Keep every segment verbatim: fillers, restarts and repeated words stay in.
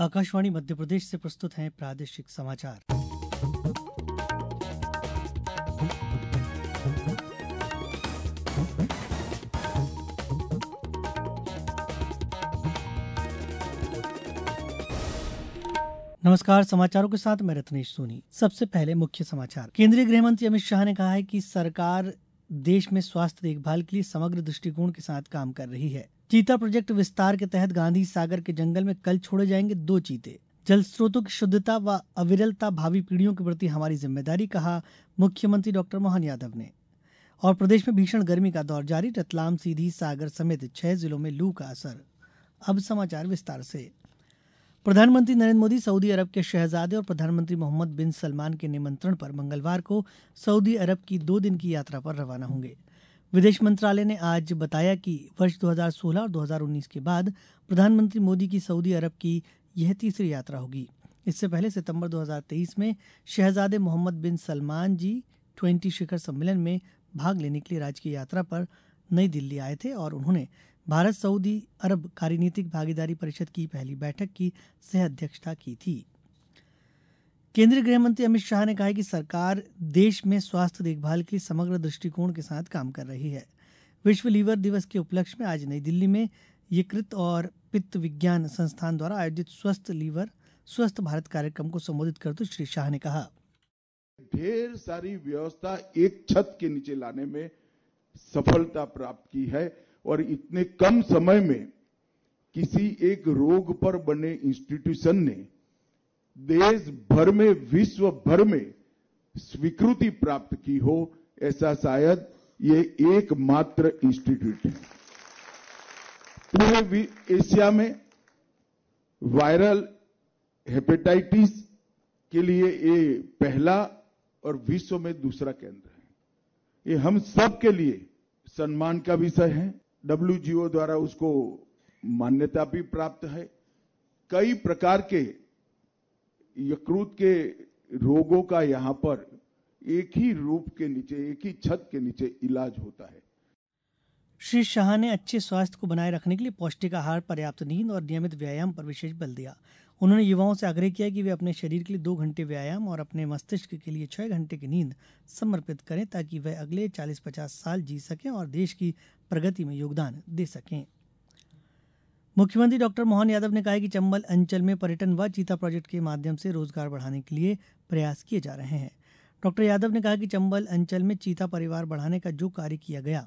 आकाशवाणी मध्य प्रदेश से प्रस्तुत हैं प्रादेशिक समाचार। नमस्कार, समाचारों के साथ मैं रत्नेश सोनी। सबसे पहले मुख्य समाचार। केंद्रीय गृह मंत्री अमित शाह ने कहा है कि सरकार देश में स्वास्थ्य देखभाल के लिए समग्र दृष्टिकोण के साथ काम कर रही है। चीता प्रोजेक्ट विस्तार के तहत गांधी सागर के जंगल में कल छोड़े जाएंगे दो चीते। जल स्रोतों की शुद्धता व अविरलता भावी पीढ़ियों के प्रति हमारी जिम्मेदारी, कहा मुख्यमंत्री डॉक्टर मोहन यादव ने। और प्रदेश में भीषण गर्मी का दौर जारी, रतलाम, सीधी, सागर समेत छह जिलों में लू का असर। अब समाचार विस्तार से। प्रधानमंत्री नरेंद्र मोदी सऊदी अरब के शहजादे और प्रधानमंत्री मोहम्मद बिन सलमान के निमंत्रण पर मंगलवार को सऊदी अरब की दो दिन की यात्रा पर रवाना होंगे। विदेश मंत्रालय ने आज बताया कि वर्ष दो हज़ार सोलह और दो हज़ार उन्नीस के बाद प्रधानमंत्री मोदी की सऊदी अरब की यह तीसरी यात्रा होगी। इससे पहले सितंबर दो हज़ार तेईस में शहजादे Mohammed bin Salman G twenty शिखर सम्मेलन में भाग लेने के लिए राजकीय यात्रा पर नई दिल्ली आए थे और उन्होंने भारत सऊदी अरब कार्यनीतिक भागीदारी परिषद की पहली बैठक की सह अध्यक्षता की थी। केंद्रीय गृह मंत्री अमित शाह ने कहा है कि सरकार देश में स्वास्थ्य देखभाल के लिए समग्र दृष्टिकोण के साथ काम कर रही है। विश्व लीवर दिवस के उपलक्ष्य में आज नई दिल्ली में यकृत और पित्त विज्ञान संस्थान द्वारा आयोजित स्वस्थ लीवर स्वस्थ भारत कार्यक्रम को संबोधित करते हुए श्री शाह ने कहा, ढेर सारी व्यवस्था एक छत के नीचे लाने में सफलता प्राप्त की है और इतने कम समय में किसी एक रोग पर बने इंस्टीट्यूशन ने देश भर में, विश्व भर में स्वीकृति प्राप्त की हो, ऐसा शायद ये एकमात्र इंस्टीट्यूट है। पूरे एशिया में वायरल हेपेटाइटिस के लिए ये पहला और विश्व में दूसरा केंद्र है। ये हम सब के लिए सम्मान का विषय है। डब्ल्यू जी ओ द्वारा उसको मान्यता भी प्राप्त है। कई प्रकार के यकृत के रोगों का यहां पर एक ही रूप के नीचे, एक ही छत के नीचे इलाज होता है। श्री शाह ने अच्छे स्वास्थ्य को बनाए रखने के लिए पौष्टिक आहार, पर्याप्त नींद और नियमित व्यायाम पर विशेष बल दिया। उन्होंने युवाओं से आग्रह किया कि वे अपने शरीर के लिए दो घंटे व्यायाम और अपने मस्तिष्क के लिए छह घंटे की नींद समर्पित करें ताकि वे अगले चालीस पचास साल जी सकें और देश की प्रगति में योगदान दे सकें। मुख्यमंत्री डॉक्टर मोहन यादव ने कहा है कि चंबल अंचल में पर्यटन व चीता प्रोजेक्ट के माध्यम से रोजगार बढ़ाने के लिए प्रयास किए जा रहे हैं। डॉक्टर यादव ने कहा कि चंबल अंचल में चीता परिवार बढ़ाने का जो कार्य किया गया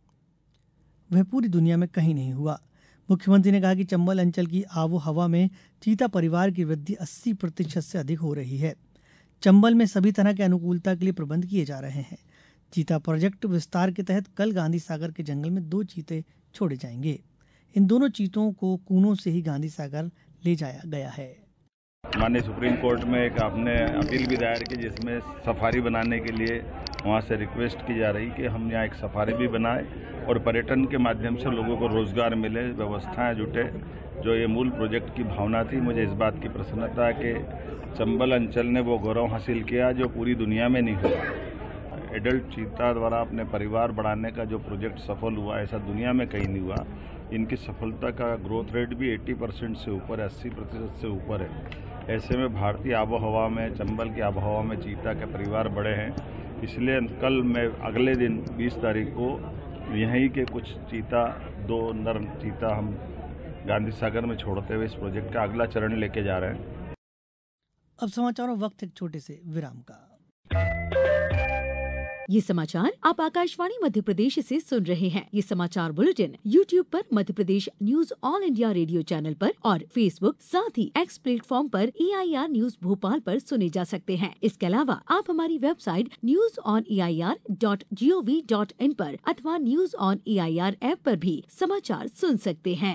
वह पूरी दुनिया में कहीं नहीं हुआ। मुख्यमंत्री ने कहा कि चंबल अंचल की आबो हवा में चीता परिवार की वृद्धि अस्सी प्रतिशत से अधिक हो रही है। चंबल में सभी तरह के अनुकूलता के लिए प्रबंध किए जा रहे हैं। चीता प्रोजेक्ट विस्तार के तहत कल गांधी सागर के जंगल में दो चीते छोड़े जाएंगे। इन दोनों चीतों को कूनों से ही गांधी सागर ले जाया गया है। माननीय सुप्रीम कोर्ट में एक आपने अपील भी दायर की जिसमें सफारी बनाने के लिए वहाँ से रिक्वेस्ट की जा रही कि हम यहाँ एक सफारी भी बनाए और पर्यटन के माध्यम से लोगों को रोजगार मिले, व्यवस्थाएं जुटे। जो ये मूल प्रोजेक्ट की भावना थी, मुझे इस बात की प्रसन्नता है कि चंबल अंचल ने वो गौरव हासिल किया जो पूरी दुनिया में नहीं हुआ। एडल्ट चीता द्वारा अपने परिवार बढ़ाने का जो प्रोजेक्ट सफल हुआ, ऐसा दुनिया में कहीं नहीं हुआ। इनकी सफलता का ग्रोथ रेट भी अस्सी परसेंट से ऊपर है, अस्सी प्रतिशत से ऊपर है। ऐसे में भारतीय आबोहवा में, चंबल की आबोहवा में चीता के परिवार बड़े हैं। इसलिए कल मैं अगले दिन बीस तारीख को यहीं के कुछ चीता, दो नर चीता हम गांधी सागर में छोड़ते हुए इस प्रोजेक्ट का अगला चरण लेके जा रहे हैं। अब समाचारों वक्त एक छोटे से विराम का। ये समाचार आप आकाशवाणी मध्य प्रदेश से सुन रहे हैं। ये समाचार बुलेटिन यूट्यूब पर Madhya Pradesh news all India radio channel पर और फेसबुक साथ ही एक्स प्लेटफॉर्म पर A I R news Bhopal पर सुने जा सकते हैं। इसके अलावा आप हमारी website news on A I R dot G O V dot in पर अथवा news on A I R app पर भी समाचार सुन सकते हैं।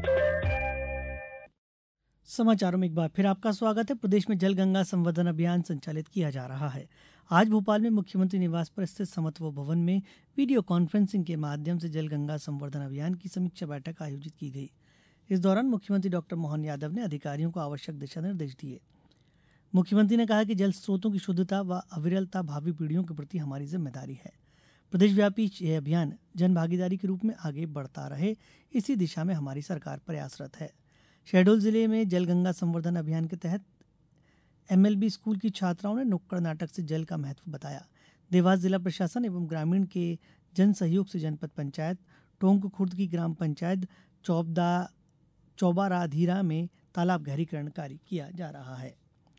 समाचारों में एक बार फिर आपका स्वागत है। प्रदेश में जल गंगा संवर्धन अभियान संचालित किया जा रहा है। आज भोपाल में मुख्यमंत्री निवास पर स्थित समत्व भवन में वीडियो कॉन्फ्रेंसिंग के माध्यम से जल गंगा संवर्धन अभियान की समीक्षा बैठक आयोजित की गई। इस दौरान मुख्यमंत्री डॉक्टर मोहन यादव ने अधिकारियों को आवश्यक दिशा निर्देश दिए। मुख्यमंत्री ने कहा कि जल स्रोतों की शुद्धता व अविरलता भावी पीढ़ियों के प्रति हमारी जिम्मेदारी है। प्रदेशव्यापी यह अभियान जन भागीदारी के रूप में आगे बढ़ता रहे, इसी दिशा में हमारी सरकार प्रयासरत है। शहडोल जिले में जल गंगा संवर्धन अभियान के तहत एमएलबी स्कूल की छात्राओं ने नुक्कड़ नाटक से जल का महत्व बताया। देवास जिला प्रशासन एवं ग्रामीण के जन सहयोग से जनपद पंचायत टोंक खुर्द की ग्राम पंचायत चौबदा चौबाराधीरा में तालाब गहरीकरण कार्य किया जा रहा है।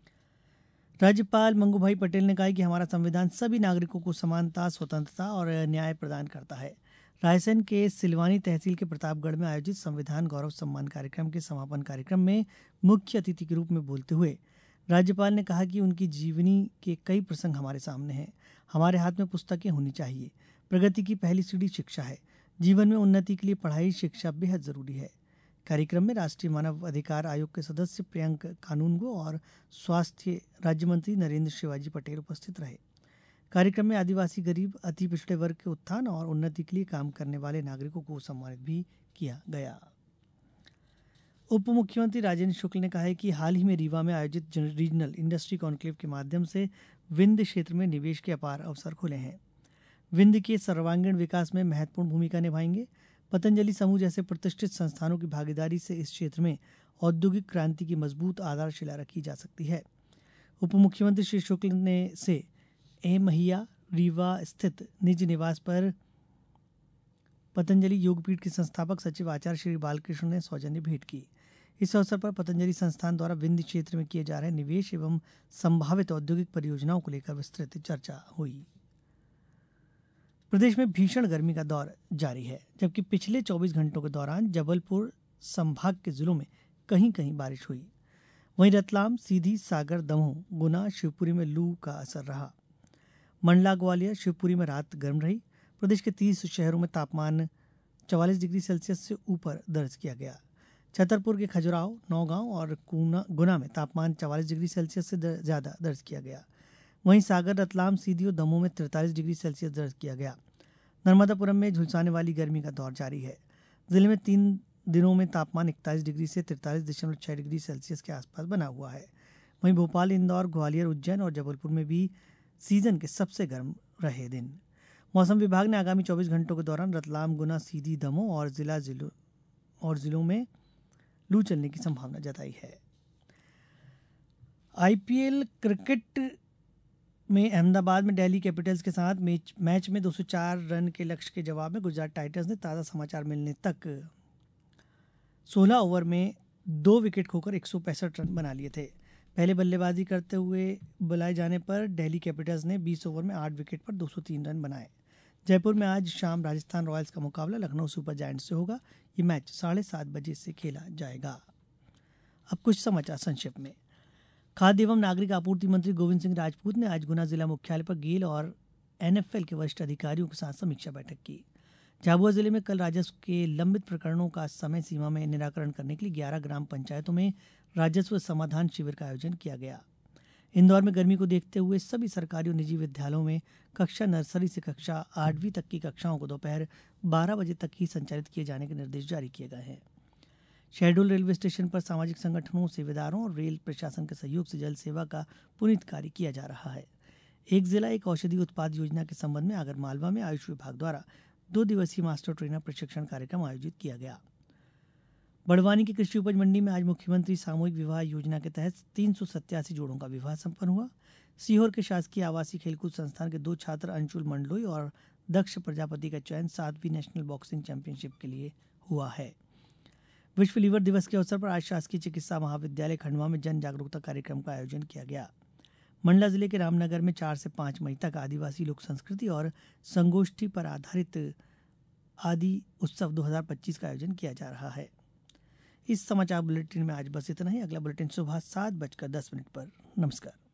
राज्यपाल मंगूभाई पटेल ने कहा कि हमारा संविधान सभी नागरिकों को समानता, स्वतंत्रता और न्याय प्रदान करता है। रायसेन के सिलवानी तहसील के प्रतापगढ़ में आयोजित संविधान गौरव सम्मान कार्यक्रम के समापन कार्यक्रम में मुख्य अतिथि के रूप में बोलते हुए राज्यपाल ने कहा कि उनकी जीवनी के कई प्रसंग हमारे सामने हैं। हमारे हाथ में पुस्तकें होनी चाहिए। प्रगति की पहली सीढ़ी शिक्षा है। जीवन में उन्नति के लिए पढ़ाई शिक्षा बेहद जरूरी है। कार्यक्रम में राष्ट्रीय मानव अधिकार आयोग के सदस्य प्रियंक कानूनगो और स्वास्थ्य राज्य मंत्री नरेंद्र शिवाजी पटेल उपस्थित रहे। कार्यक्रम में आदिवासी, गरीब, अति पिछड़े वर्ग के उत्थान और उन्नति के लिए काम करने वाले नागरिकों को सम्मानित भी किया गया। उप मुख्यमंत्री राजेंद्र शुक्ल ने कहा है कि हाल ही में रीवा में आयोजित रीजनल इंडस्ट्री कॉन्क्लेव के माध्यम से विंध्य क्षेत्र में निवेश के अपार अवसर खुले हैं। विंध्य के सर्वांगीण विकास में महत्वपूर्ण भूमिका निभाएंगे। पतंजलि समूह जैसे प्रतिष्ठित संस्थानों की भागीदारी से इस क्षेत्र में औद्योगिक क्रांति की मजबूत आधारशिला रखी जा सकती है। उप मुख्यमंत्री श्री शुक्ल ने से ए महिया रीवा स्थित निज निवास पर पतंजलि योगपीठ के संस्थापक सचिव आचार्य श्री बालकृष्ण ने सौजन्य भेंट की। इस अवसर पर पतंजलि संस्थान द्वारा विंध्य क्षेत्र में किए जा रहे निवेश एवं संभावित औद्योगिक परियोजनाओं को लेकर विस्तृत चर्चा हुई। प्रदेश में भीषण गर्मी का दौर जारी है, जबकि पिछले चौबीस घंटों के दौरान जबलपुर संभाग के जिलों में कहीं कहीं बारिश हुई। वहीं रतलाम, सीधी, सागर, दमोह, गुना, शिवपुरी में लू का असर रहा। मंडला, ग्वालियर, शिवपुरी में रात गर्म रही। प्रदेश के तीस शहरों में तापमान चवालीस डिग्री सेल्सियस से ऊपर दर्ज किया गया। छतरपुर के खजुराहो, नौगांव और गुना में तापमान चवालीस डिग्री सेल्सियस से दर, ज्यादा दर्ज किया गया। वहीं सागर, रतलाम, सीधी और दमोह में तैंतालीस डिग्री सेल्सियस दर्ज किया गया। नर्मदापुरम में झुलसाने वाली गर्मी का दौर जारी है। जिले में तीन दिनों में तापमान इकतालीस डिग्री से तैंतालीस दशमलव छह डिग्री सेल्सियस के आसपास बना हुआ है। वहीं भोपाल, इंदौर, ग्वालियर, उज्जैन और जबलपुर में भी सीजन के सबसे गर्म रहे दिन। मौसम विभाग ने आगामी चौबीस घंटों के दौरान रतलाम, गुना, सीधी, दमोह और जिला जिलों और जिलों में लू चलने की संभावना जताई है। आईपीएल क्रिकेट में अहमदाबाद में दिल्ली कैपिटल्स के साथ मैच मैच में दो सौ चार रन के लक्ष्य के जवाब में गुजरात टाइटंस ने ताज़ा समाचार मिलने तक सोलह ओवर में दो विकेट खोकर एक सौ पैंसठ रन बना लिए थे। पहले बल्लेबाजी करते हुए बुलाए जाने पर दिल्ली कैपिटल्स ने बीस ओवर में आठ विकेट पर दो सौ तीन रन बनाए। जयपुर में आज शाम राजस्थान रॉयल्स का मुकाबला लखनऊ सुपर जायंट्स से होगा। ये मैच साढ़े सात बजे से खेला जाएगा। अब कुछ समाचार संक्षेप में। खाद्य एवं नागरिक आपूर्ति मंत्री गोविंद सिंह राजपूत ने आज गुना जिला मुख्यालय पर गेल और एनएफएल के वरिष्ठ अधिकारियों के साथ समीक्षा बैठक की। झाबुआ जिले में कल राजस्व के लंबित प्रकरणों का समय सीमा में निराकरण करने के लिए ग्यारह ग्राम पंचायतों में राजस्व समाधान शिविर का आयोजन किया गया। इंदौर में गर्मी को देखते हुए सभी सरकारी और निजी विद्यालयों में कक्षा नर्सरी से कक्षा आठवीं तक की कक्षाओं को दोपहर बारह बजे तक ही संचालित किए जाने के निर्देश जारी किए गए हैं। शहडोल रेलवे स्टेशन पर सामाजिक संगठनों, सेवादारों और रेल प्रशासन के सहयोग से जल सेवा का पुनीत कार्य किया जा रहा है। एक जिला एक औषधि उत्पाद योजना के संबंध में आगरमालवा में आयुष विभाग द्वारा दो दिवसीय मास्टर ट्रेनर प्रशिक्षण कार्यक्रम आयोजित किया गया। बड़वानी की कृषि उपज मंडी में आज मुख्यमंत्री सामूहिक विवाह योजना के तहत तीन सौ सत्यासी जोड़ों का विवाह संपन्न हुआ। सीहोर के शासकीय आवासीय खेलकूद संस्थान के दो छात्र अंशुल मंडलोई और दक्ष प्रजापति का चयन सातवीं नेशनल बॉक्सिंग चैंपियनशिप के लिए हुआ है। विश्व लीवर दिवस के अवसर पर आज शासकीय चिकित्सा महाविद्यालय खंडवा में जन जागरूकता कार्यक्रम का आयोजन किया गया। मंडला जिले के रामनगर में चार से पांच मई तक आदिवासी लोक संस्कृति और संगोष्ठी पर आधारित आदि उत्सव दो हज़ार पच्चीस का आयोजन किया जा रहा है। इस समाचार बुलेटिन में आज बस इतना ही। अगला बुलेटिन सुबह सात बजकर दस मिनट पर। नमस्कार।